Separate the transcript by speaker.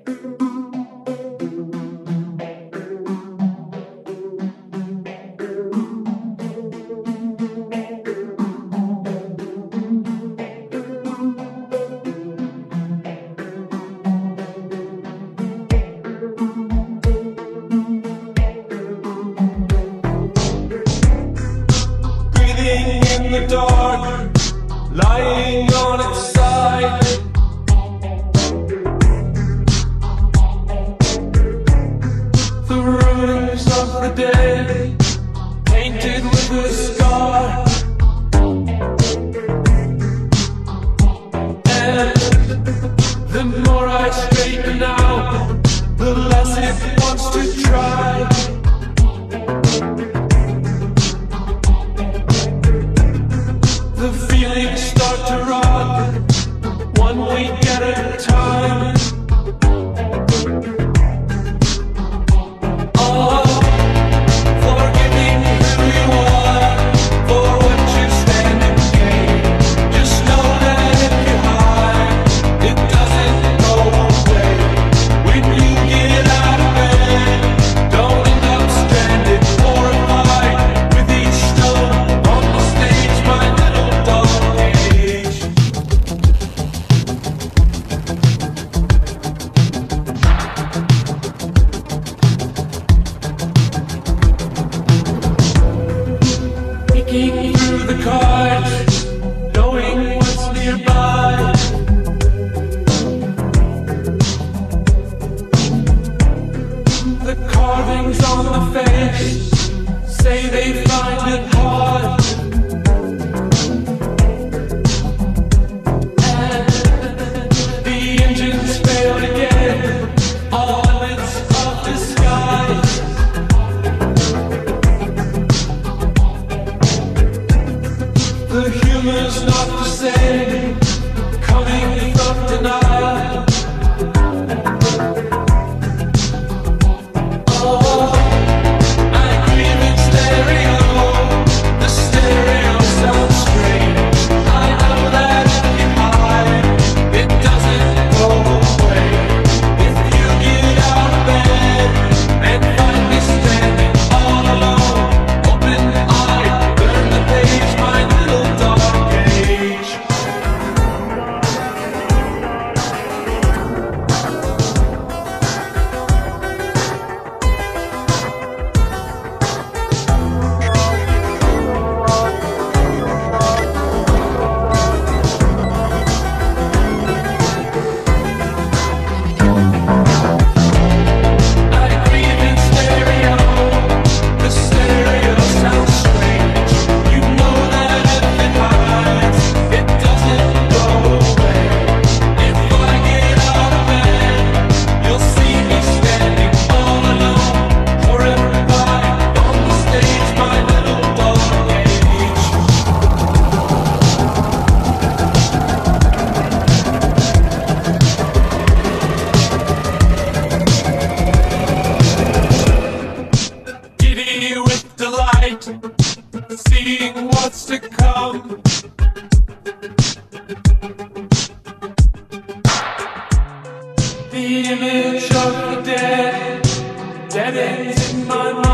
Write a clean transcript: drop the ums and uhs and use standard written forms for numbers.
Speaker 1: In the dark, lying on its side, the ruins of the dead, painted with a scar. And the more I straighten out, the less it wants to try. The feelings start to rot, one week at a time. Oh, forgiving who you are, for what you stand and gain. Just know that if you hide, it doesn't go away. When you get out of bed, don't end up stranded, horrified with each stone on the stage. My little dog cage. Peeking through the cards, knowing what's nearby. The carvings on the face say they find it hard. The engines failed again, all limits of disguise. The humor's not the same, coming from denial. Oh, I grieve in stereo, the stereo sounds strange. I know that if you hide, it doesn't go away. If you get out of bed and find me standing all alone, open-eyed, burn the page, my little dog cage. I grieve in stereo, the stereo sounds strange. You know that if it hides, it doesn't go away. If I get out of bed, you'll see me standing all alone, horrified on the stage, my little dog cage. Giddy with delight, seeing what's to come. The image of the dead, dead ends in my mind.